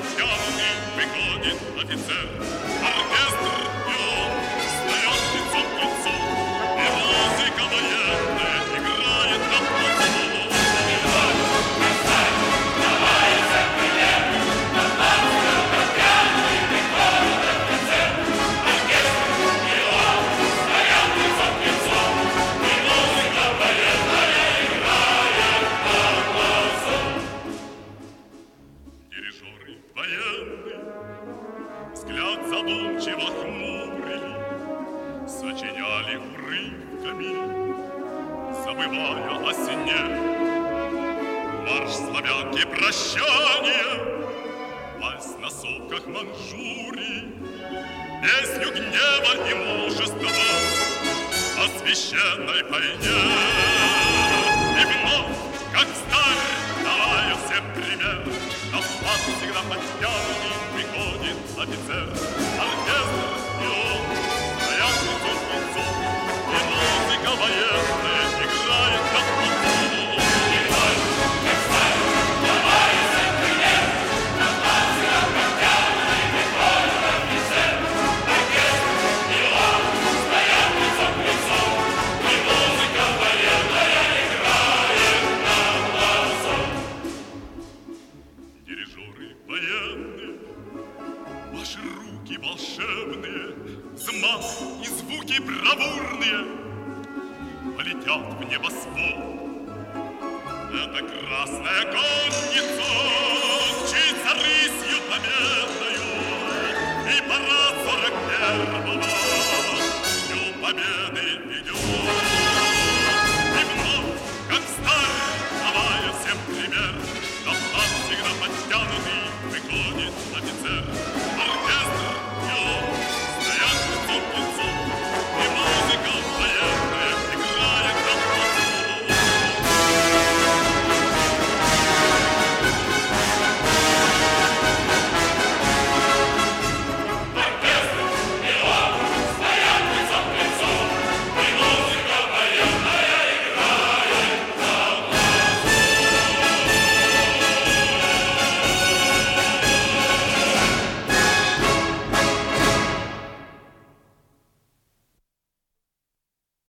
пьяный выходит офицер. Оркестр пьет, стоят лицом к лицу, и музыка военная играет на плацу. Дирижеры военные взгляд задумчиво хмурили, сочиняли урывками, забывая о сне. Марш славянки прощания, вальс на сопках Манчжурии, песню гнева и мужества о священной войне. И вновь, как старь, давая всем пример, на флаг всегда подтянутый приходит офицер. Оркестр и он стоят лицом к лицу, и музыка военная играет на плацу. И вновь, как старь, давая всем пример, на флаг всегда подтянутый приходит офицер. Оркестр и он стоят лицом к лицу, и музыка военная играет на плацу. Дирижеры военные, ваши руки волшебные, взмах и звуки бравурные полетят в небосвод. Это красная конница мчится рысью победою, и парад 41-го Дню Победы ведет. И вновь, как старый